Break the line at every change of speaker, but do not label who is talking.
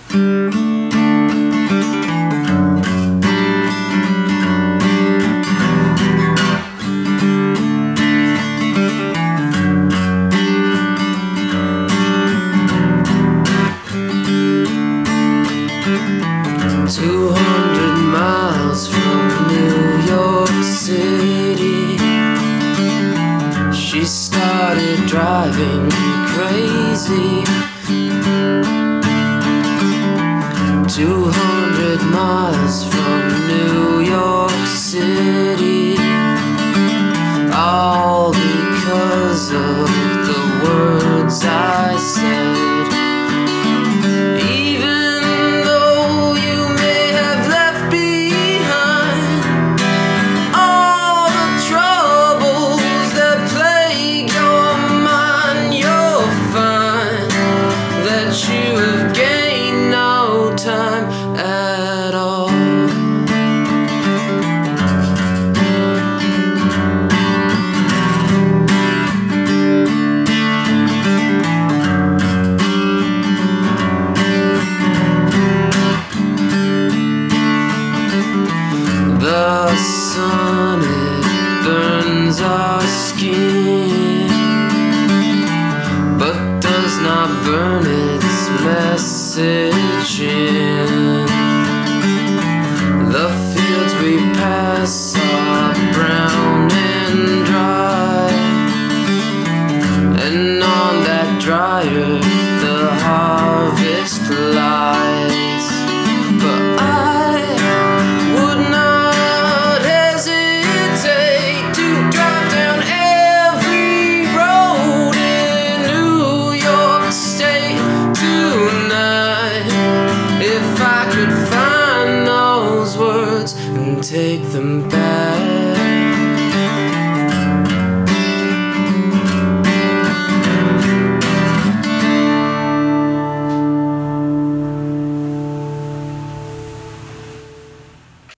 miles from New York City, she started driving me crazy. 200 miles from New York City, all because of the words I said. You have gained no time at all. The sun, it burns our skin, but does not burn its message in. The fields we pass are brown and dry, and on that dry earth the harvest lies. But I would not hesitate to drive down every road in New York State tonight, if I could find those words and take them back.